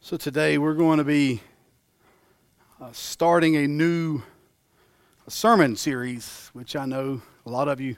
So today we're going to be starting a new sermon series, which I know a lot of you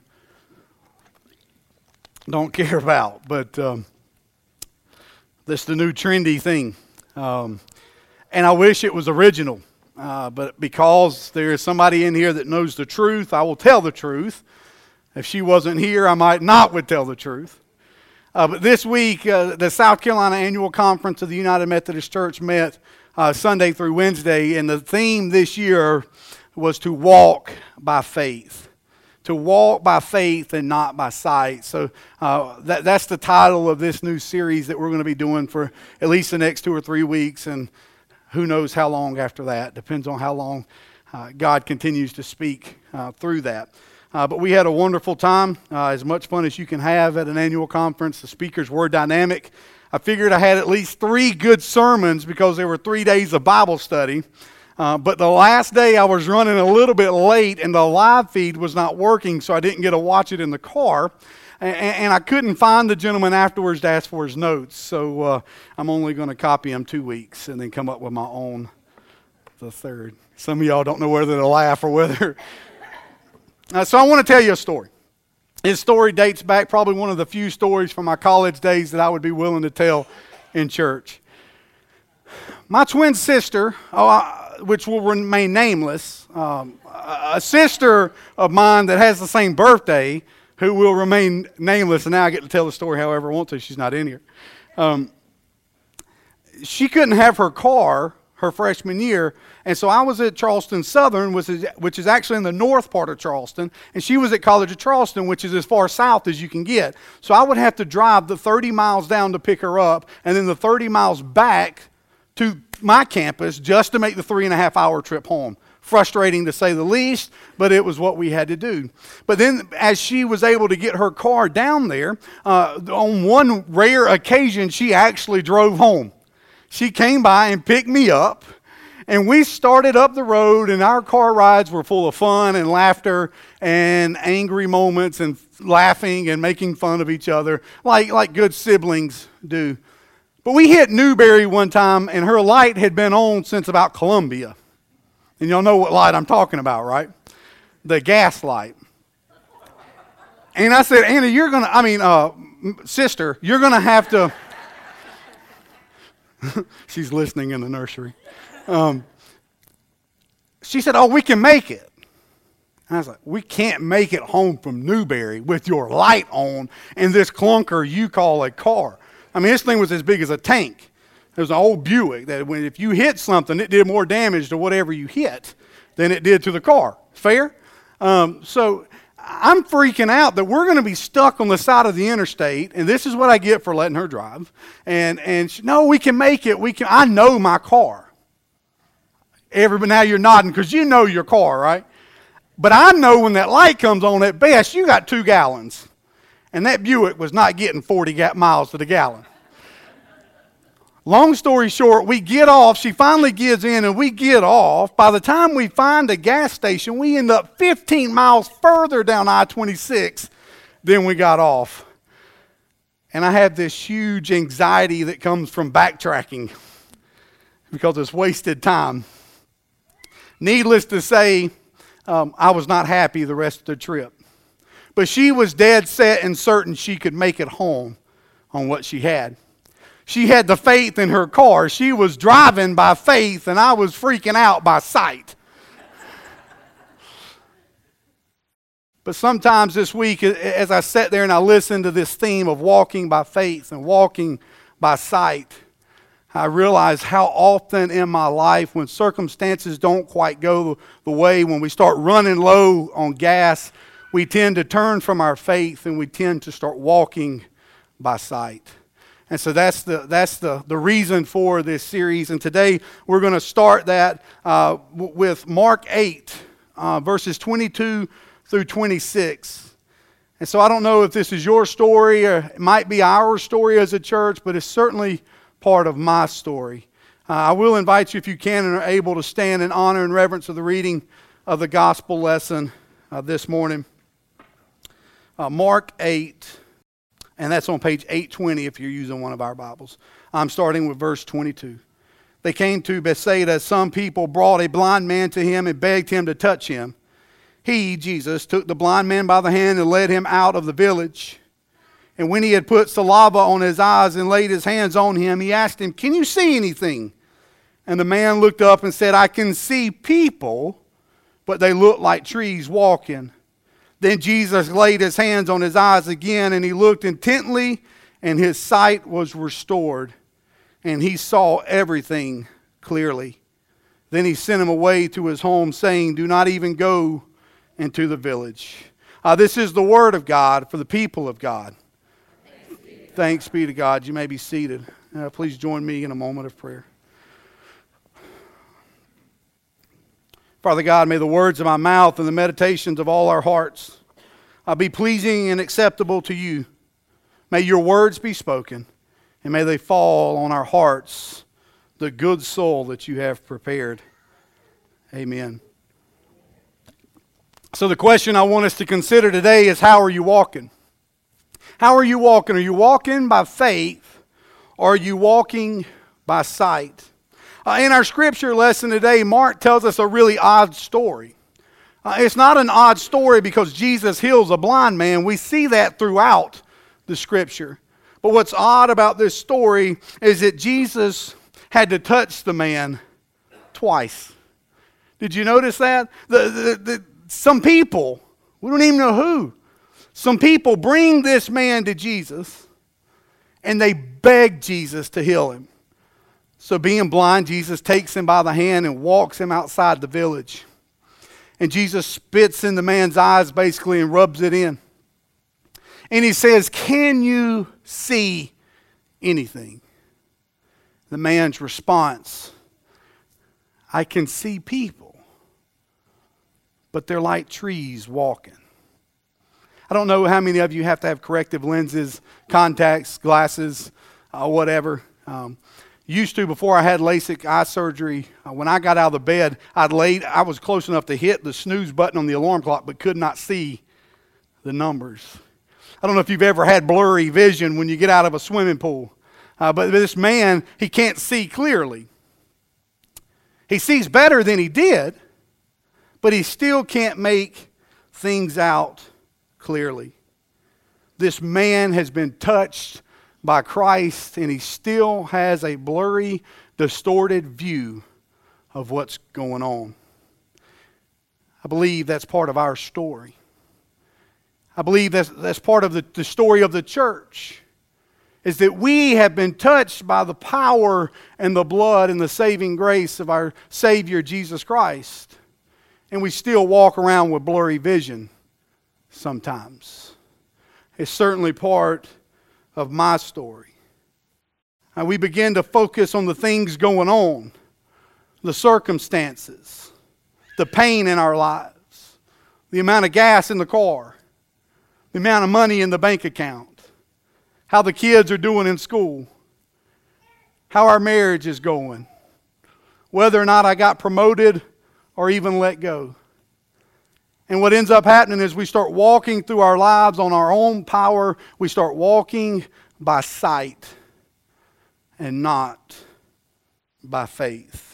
don't care about, but this is the new trendy thing. And I wish it was original, but because there is somebody in here that knows the truth, I will tell the truth. If she wasn't here, I might not would tell the truth. But this week, the South Carolina Annual Conference of the United Methodist Church met Sunday through Wednesday, and the theme this year was to walk by faith. To walk by faith and not by sight. So that's the title of this new series that we're going to be doing for at least the next 2 or 3 weeks, and who knows how long after that. Depends on how long God continues to speak through that. But we had a wonderful time, as much fun as you can have at an annual conference. The speakers were dynamic. I figured I had at least 3 good sermons because there were 3 days of Bible study. But the last day I was running a little bit late and the live feed was not working, so I didn't get to watch it in the car. And I couldn't find the gentleman afterwards to ask for his notes. So I'm only going to copy them 2 weeks and then come up with my own the third. Some of y'all don't know whether to laugh or whether... So I want to tell you a story. His story dates back probably one of the few stories from my college days that I would be willing to tell in church. My twin sister, which will remain nameless, a sister of mine that has the same birthday, who will remain nameless, and now I get to tell the story however I want to. She's not in here. She couldn't have her car her freshman year, and so I was at Charleston Southern, which is actually in the north part of Charleston, and she was at College of Charleston, which is as far south as you can get. So I would have to drive the 30 miles down to pick her up, and then the 30 miles back to my campus just to make the 3.5-hour trip home. Frustrating to say the least, but it was what we had to do. But then as she was able to get her car down there, on one rare occasion, she actually drove home. She came by and picked me up, and we started up the road, and our car rides were full of fun and laughter and angry moments and laughing and making fun of each other like good siblings do. But we hit Newberry one time, and her light had been on since about Columbia. And y'all know what light I'm talking about, right? The gas light. And I said, Anna, sister, you're going to have to... She's listening in the nursery. She said, we can make it. And I was like, we can't make it home from Newberry with your light on and this clunker you call a car. I mean, this thing was as big as a tank. It was an old Buick that if you hit something, it did more damage to whatever you hit than it did to the car. Fair? So I'm freaking out that we're going to be stuck on the side of the interstate, and this is what I get for letting her drive. And she, no, we can make it. I know my car. Now you're nodding because you know your car, right? But I know when that light comes on, at best, you got 2 gallons. And that Buick was not getting 40 miles to the gallon. Long story short, we get off. She finally gives in, and we get off. By the time we find a gas station, we end up 15 miles further down I-26 than we got off. And I have this huge anxiety that comes from backtracking because it's wasted time. Needless to say, I was not happy the rest of the trip. But she was dead set and certain she could make it home on what she had. She had the faith in her car. She was driving by faith, and I was freaking out by sight. But sometimes this week, as I sat there and I listened to this theme of walking by faith and walking by sight, I realized how often in my life when circumstances don't quite go the way, when we start running low on gas, we tend to turn from our faith and we tend to start walking by sight. And so that's the reason for this series. And today we're going to start that with Mark 8, verses 22 through 26. And so I don't know if this is your story or it might be our story as a church, but it's certainly part of my story. I will invite you, if you can and are able, to stand in honor and reverence of the reading of the gospel lesson this morning. Mark 8. And that's on page 820 if you're using one of our Bibles. I'm starting with verse 22. they came to Bethsaida, some people brought a blind man to him and begged him to touch him. He, Jesus, took the blind man by the hand and led him out of the village. And when he had put saliva on his eyes and laid his hands on him, he asked him, "Can you see anything?" And the man looked up and said, "I can see people, but they look like trees walking." Then Jesus laid his hands on his eyes again, and he looked intently, and his sight was restored, and he saw everything clearly. Then he sent him away to his home, saying, "Do not even go into the village." This is the word of God for the people of God. Thanks be to God. You may be seated. Please join me in a moment of prayer. Father God, may the words of my mouth and the meditations of all our hearts be pleasing and acceptable to you. May your words be spoken, and may they fall on our hearts, the good soul that you have prepared. Amen. So the question I want us to consider today is, how are you walking? How are you walking? Are you walking by faith, or are you walking by sight? In our scripture lesson today, Mark tells us a really odd story. It's not an odd story because Jesus heals a blind man. We see that throughout the scripture. But what's odd about this story is that Jesus had to touch the man twice. Did you notice that? Some people, we don't even know who, some people bring this man to Jesus and they beg Jesus to heal him. So being blind, Jesus takes him by the hand and walks him outside the village. And Jesus spits in the man's eyes basically and rubs it in. And he says, "Can you see anything?" The man's response, "I can see people, but they're like trees walking." I don't know how many of you have to have corrective lenses, contacts, glasses, whatever. Used to, before I had LASIK eye surgery, when I got out of the bed, I was close enough to hit the snooze button on the alarm clock, but could not see the numbers. I don't know if you've ever had blurry vision when you get out of a swimming pool. But this man, he can't see clearly. He sees better than he did, but he still can't make things out clearly. This man has been touched by Christ, and he still has a blurry, distorted view of what's going on. I believe that's part of our story. I believe that's part of the story of the church, is that we have been touched by the power and the blood and the saving grace of our Savior, Jesus Christ. And we still walk around with blurry vision sometimes. It's certainly part of my story. We begin to focus on the things going on, the circumstances, the pain in our lives, the amount of gas in the car, the amount of money in the bank account, how the kids are doing in school, how our marriage is going, whether or not I got promoted or even let go. And what ends up happening is we start walking through our lives on our own power. We start walking by sight and not by faith.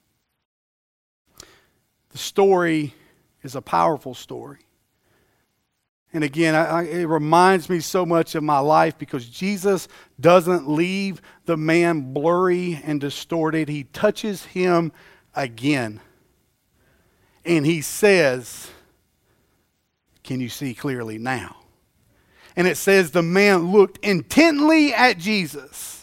The story is a powerful story. And again, it reminds me so much of my life, because Jesus doesn't leave the man blurry and distorted. He touches him again. And he says, "Can you see clearly now?" And it says the man looked intently at Jesus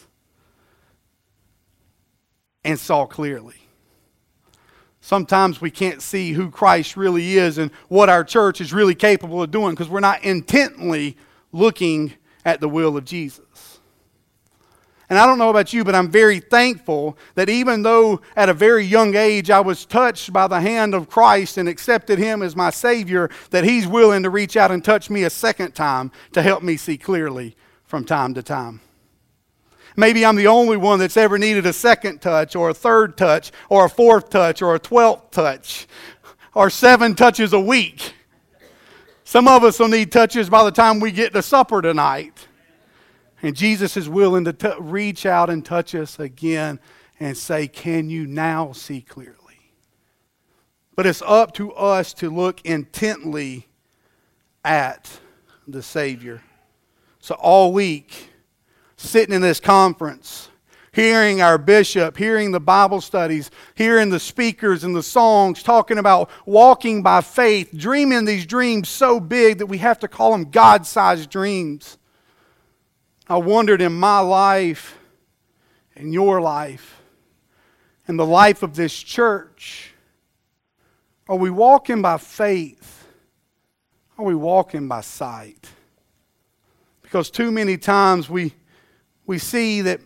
and saw clearly. Sometimes we can't see who Christ really is and what our church is really capable of doing because we're not intently looking at the will of Jesus. And I don't know about you, but I'm very thankful that even though at a very young age I was touched by the hand of Christ and accepted Him as my Savior, that He's willing to reach out and touch me a second time to help me see clearly from time to time. Maybe I'm the only one that's ever needed a second touch or a third touch or a fourth touch or a 12th touch or 7 touches a week. Some of us will need touches by the time we get to supper tonight. And Jesus is willing to reach out and touch us again and say, can you now see clearly? But it's up to us to look intently at the Savior. So all week, sitting in this conference, hearing our bishop, hearing the Bible studies, hearing the speakers and the songs talking about walking by faith, dreaming these dreams so big that we have to call them God-sized dreams. I wondered in my life, in your life, in the life of this church, are we walking by faith? Are we walking by sight? Because too many times we see that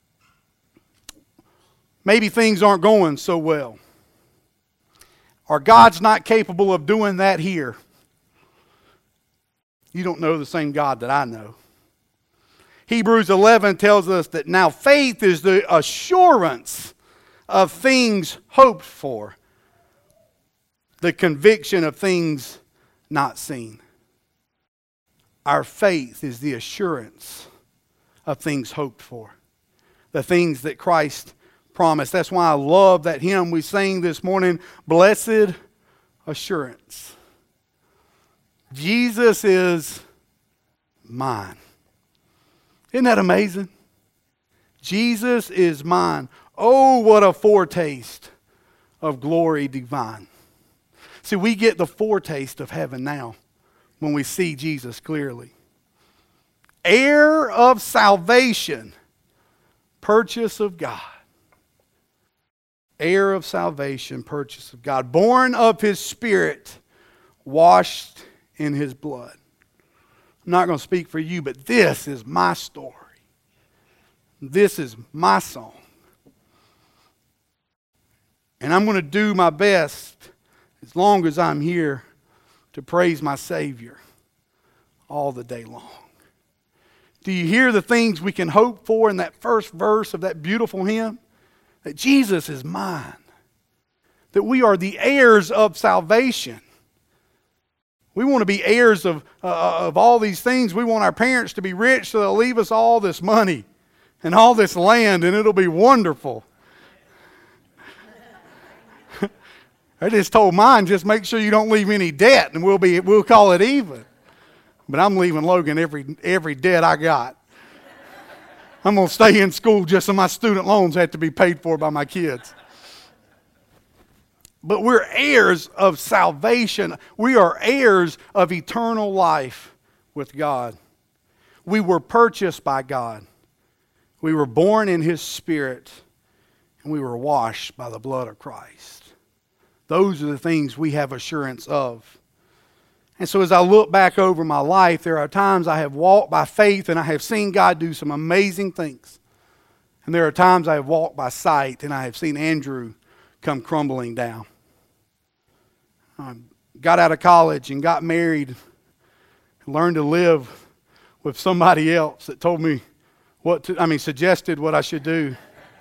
maybe things aren't going so well. Or God's not capable of doing that here. You don't know the same God that I know. Hebrews 11 tells us that now faith is the assurance of things hoped for, the conviction of things not seen. Our faith is the assurance of things hoped for, the things that Christ promised. That's why I love that hymn we sang this morning, Blessed Assurance. Jesus is mine. Isn't that amazing? Jesus is mine. Oh, what a foretaste of glory divine. See, we get the foretaste of heaven now when we see Jesus clearly. Heir of salvation, purchase of God. Heir of salvation, purchase of God. Born of His Spirit, washed in His blood. I'm not going to speak for you, but this is my story. This is my song. And I'm going to do my best, as long as I'm here, to praise my Savior all the day long. Do you hear the things we can hope for in that first verse of that beautiful hymn? That Jesus is mine. That we are the heirs of salvation. We want to be heirs of all these things. We want our parents to be rich so they'll leave us all this money and all this land, and it'll be wonderful. I just told mine, just make sure you don't leave any debt, and we'll call it even. But I'm leaving Logan every debt I got. I'm going to stay in school just so my student loans have to be paid for by my kids. But we're heirs of salvation. We are heirs of eternal life with God. We were purchased by God. We were born in His Spirit, and we were washed by the blood of Christ. Those are the things we have assurance of. And so as I look back over my life, there are times I have walked by faith and I have seen God do some amazing things. And there are times I have walked by sight and I have seen Andrew come crumbling down. I got out of college and got married and learned to live with somebody else that told me suggested what I should do.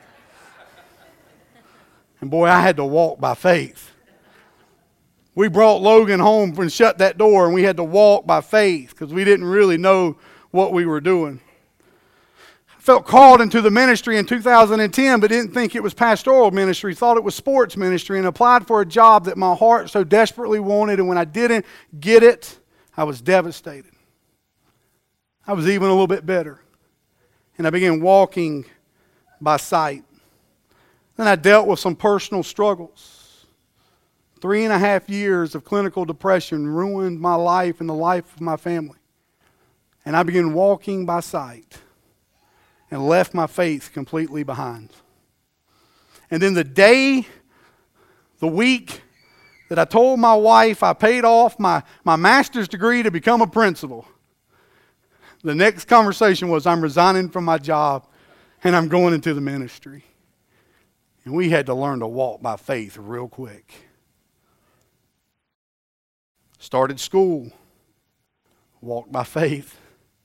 And boy, I had to walk by faith. We brought Logan home and shut that door, and we had to walk by faith because we didn't really know what we were doing. I felt called into the ministry in 2010, but didn't think it was pastoral ministry, thought it was sports ministry, and applied for a job that my heart so desperately wanted, and when I didn't get it, I was devastated. I was even a little bit bitter. And I began walking by sight. Then I dealt with some personal struggles. 3.5 years of clinical depression ruined my life and the life of my family. And I began walking by sight and left my faith completely behind. And then the week that I told my wife I paid off my master's degree to become a principal, the next conversation was, I'm resigning from my job and I'm going into the ministry. And we had to learn to walk by faith real quick. Started school, walked by faith.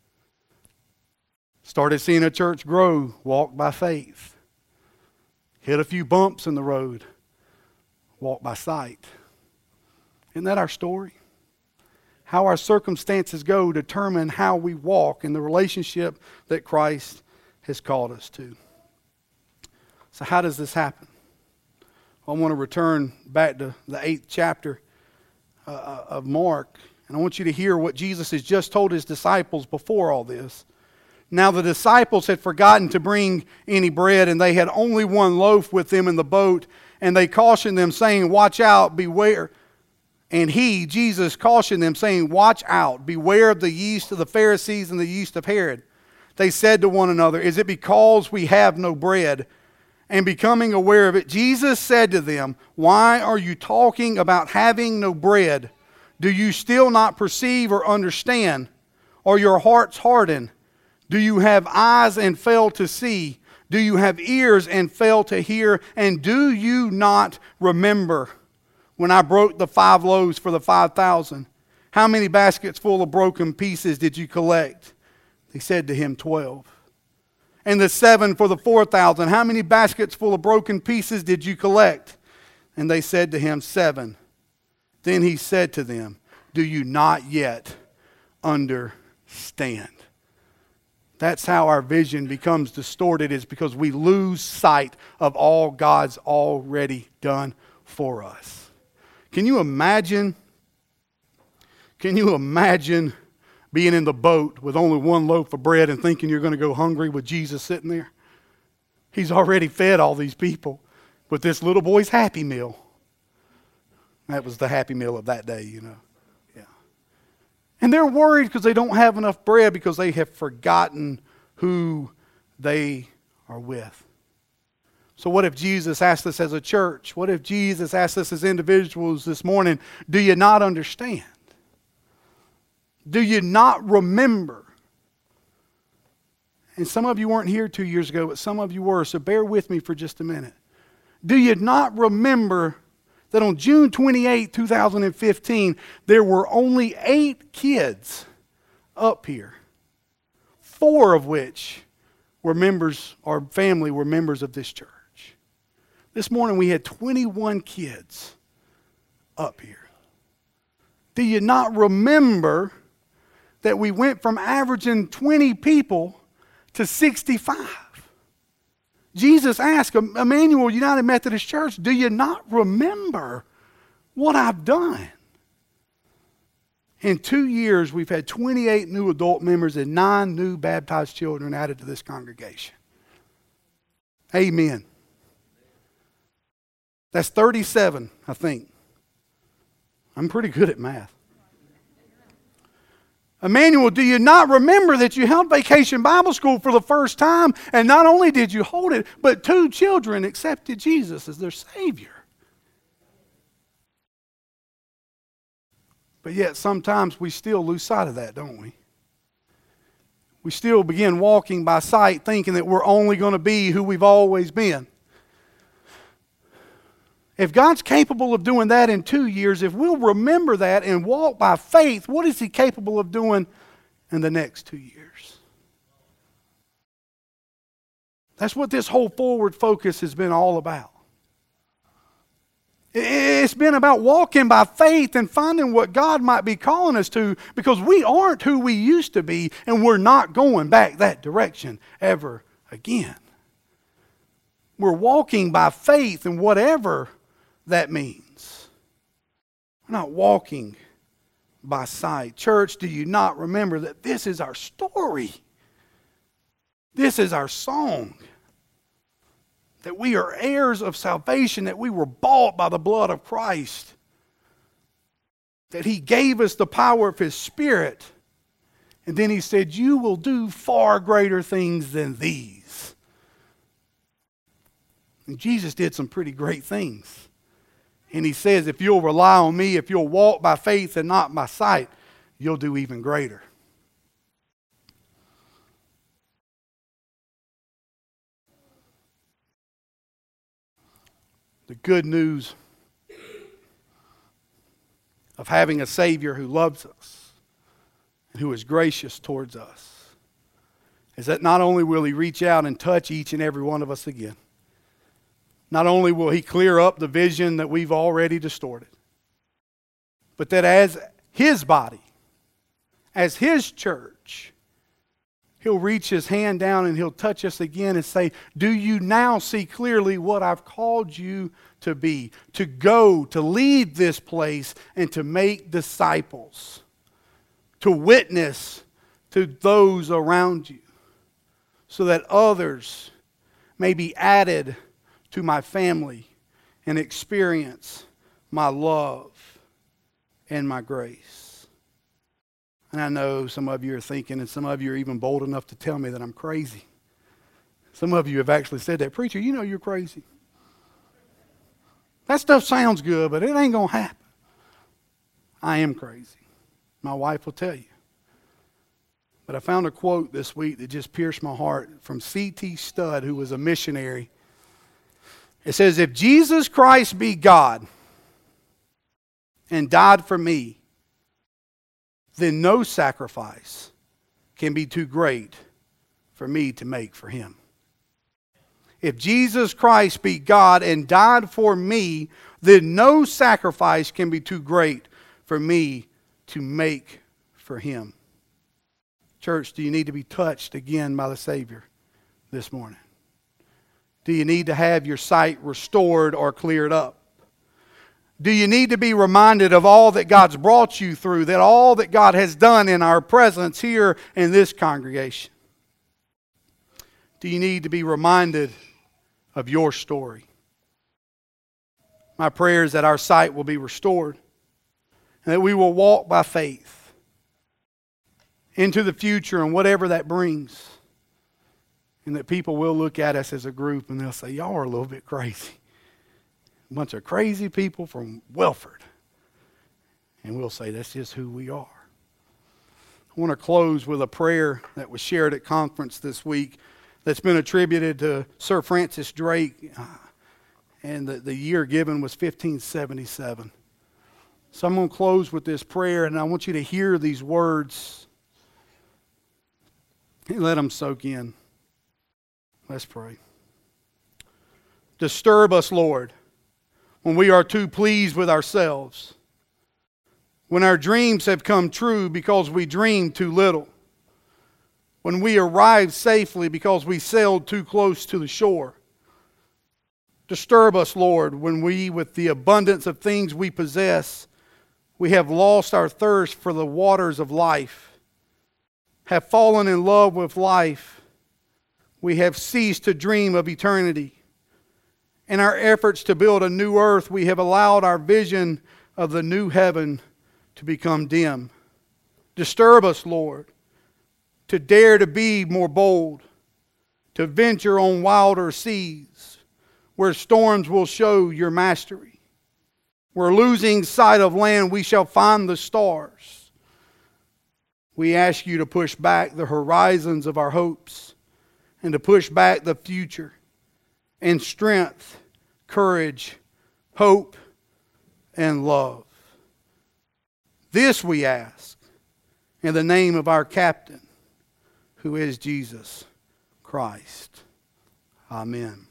Started seeing a church grow, walked by faith. Hit a few bumps in the road, walked by sight. Isn't that our story? How our circumstances go determine how we walk in the relationship that Christ has called us to. So how does this happen? Well, I want to return back to the 8th chapter of Mark. And I want you to hear what Jesus has just told his disciples before all this. Now the disciples had forgotten to bring any bread, and they had only one loaf with them in the boat. And they cautioned them, saying, watch out, beware. And he, Jesus, cautioned them, saying, watch out, beware of the yeast of the Pharisees and the yeast of Herod. They said to one another, is it because we have no bread? And becoming aware of it, Jesus said to them, why are you talking about having no bread? Do you still not perceive or understand? Are your hearts hardened? Do you have eyes and fail to see? Do you have ears and fail to hear? And do you not remember when I broke the 5 loaves for the 5,000? How many baskets full of broken pieces did you collect? They said to him, 12. And the 7 for the 4,000, how many baskets full of broken pieces did you collect? And they said to him, 7. Then he said to them, do you not yet understand? That's how our vision becomes distorted, is because we lose sight of all God's already done for us. Can you imagine being in the boat with only one loaf of bread and thinking you're going to go hungry with Jesus sitting there? He's already fed all these people with this little boy's Happy Meal. That was the Happy Meal of that day, you know. Yeah. And they're worried because they don't have enough bread, because they have forgotten who they are with. So what if Jesus asked us as a church? What if Jesus asked us as individuals this morning, do you not understand? Do you not remember? And some of you weren't here 2 years ago, but some of you were, so bear with me for just a minute. Do you not remember that on June 28, 2015, there were only 8 kids up here, 4 of which were members, our family were members of this church. This morning we had 21 kids up here. Do you not remember that we went from averaging 20 people to 65? Jesus asked Emmanuel United Methodist Church, do you not remember what I've done? In 2 years, we've had 28 new adult members and 9 new baptized children added to this congregation. Amen. That's 37, I think. I'm pretty good at math. Emmanuel, do you not remember that you held Vacation Bible School for the first time? And not only did you hold it, but 2 children accepted Jesus as their Savior. But yet sometimes we still lose sight of that, don't we? We still begin walking by sight, thinking that we're only going to be who we've always been. If God's capable of doing that in 2 years, if we'll remember that and walk by faith, what is He capable of doing in the next 2 years? That's what this whole forward focus has been all about. It's been about walking by faith and finding what God might be calling us to, because we aren't who we used to be, and we're not going back that direction ever again. We're walking by faith, and whatever that means. We're not walking by sight. Church, do you not remember that this is our story? This is our song. That we are heirs of salvation, that we were bought by the blood of Christ. That He gave us the power of His Spirit. And then He said, you will do far greater things than these. And Jesus did some pretty great things. And He says, if you'll rely on me, if you'll walk by faith and not by sight, you'll do even greater. The good news of having a Savior who loves us and who is gracious towards us is that not only will He reach out and touch each and every one of us again, not only will He clear up the vision that we've already distorted, but that as His body, as His church, He'll reach his hand down and he'll touch us again and say, do you now see clearly what I've called you to be? To go, to lead this place, and to make disciples. To witness to those around you. So that others may be added to my family and experience my love and my grace. And I know some of you are thinking, and some of you are even bold enough to tell me that I'm crazy. Some of you have actually said that. Preacher, you know you're crazy. That stuff sounds good, but it ain't going to happen. I am crazy. My wife will tell you. But I found a quote this week that just pierced my heart from C.T. Studd, who was a missionary. It says, if Jesus Christ be God and died for me, then no sacrifice can be too great for me to make for him. If Jesus Christ be God and died for me, then no sacrifice can be too great for me to make for him. Church, do you need to be touched again by the Savior this morning? Do you need to have your sight restored or cleared up? Do you need to be reminded of all that God's brought you through, that all that God has done in our presence here in this congregation? Do you need to be reminded of your story? My prayer is that our sight will be restored and that we will walk by faith into the future and whatever that brings. And that people will look at us as a group and they'll say, y'all are a little bit crazy. A bunch of crazy people from Welford. And we'll say, that's just who we are. I want to close with a prayer that was shared at conference this week that's been attributed to Sir Francis Drake. And the year given was 1577. So I'm going to close with this prayer, and I want you to hear these words and let them soak in. Let's pray. Disturb us, Lord, when we are too pleased with ourselves, when our dreams have come true because we dreamed too little, when we arrived safely because we sailed too close to the shore. Disturb us, Lord, when we, with the abundance of things we possess, we have lost our thirst for the waters of life, have fallen in love with life, we have ceased to dream of eternity. In our efforts to build a new earth, we have allowed our vision of the new heaven to become dim. Disturb us, Lord, to dare to be more bold, to venture on wilder seas, where storms will show your mastery. Where losing sight of land, we shall find the stars. We ask you to push back the horizons of our hopes and to push back the future in strength, courage, hope, and love. This we ask in the name of our captain, who is Jesus Christ. Amen.